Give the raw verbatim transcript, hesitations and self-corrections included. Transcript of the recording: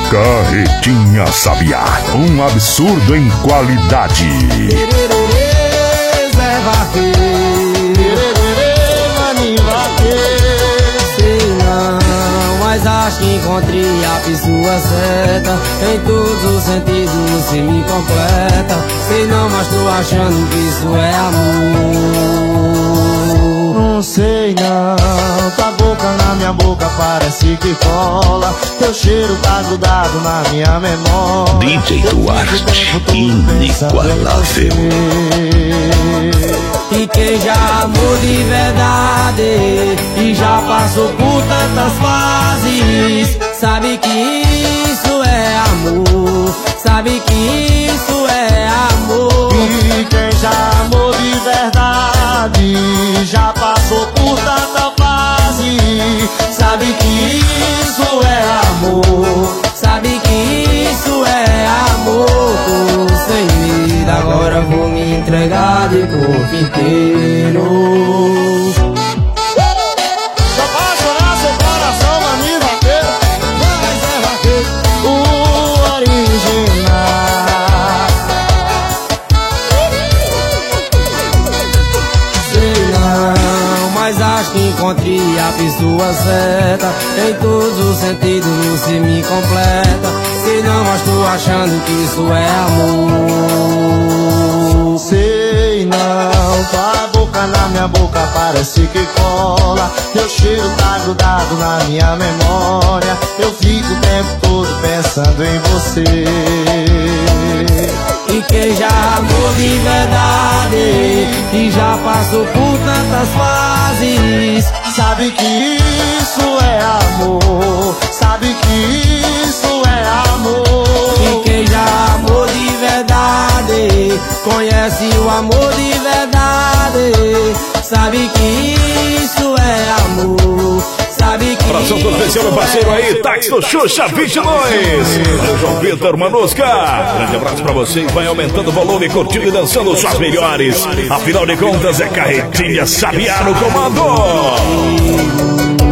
Carretinha Sabiá, um absurdo em qualidade. Zé Vaqueiro, maninho vaqueiro. Sei não, mas acho que encontrei a pessoa certa. Em todos os sentidos você me completa. Sei não, mas tô achando que isso é amor. Não sei não, tua boca na minha boca parece que cola. Teu cheiro tá grudado na minha memória. D J Duarte, inigualável. E quem já amou de verdade e já passou por tantas fases, sabe que isso é amor, sabe que isso é amor. E quem já amou de verdade já passou por tanta fase, sabe que isso é amor, sabe que isso é amor. Tô sem medo, agora vou me entregar de corpo inteiro. Só apaixonar seu coração, maninho vaqueiro. Vai, Zé Vaqueiro, o original. Sei não, mas acho que encontrei a pessoa certa. Em todos os sentidos você me completa. Sei não, mas tô achando que isso é amor. Sei não, tua boca na minha boca parece que cola. Teu cheiro tá grudado na minha memória. Eu fico o tempo todo pensando em você. E quem já amou de verdade e já passou por tantas fases, sabe que isso é amor, sabe que isso é amor. E quem já amou de verdade conhece o amor de verdade, sabe que isso é amor, sabe que abração todo especial, meu parceiro aí, Táxi do Xuxa vinte e dois. João Vitor Manusca, grande abraço pra você. Vai aumentando o volume, curtindo e dançando suas melhores. Afinal de contas é Carretinha Sabiá no comando.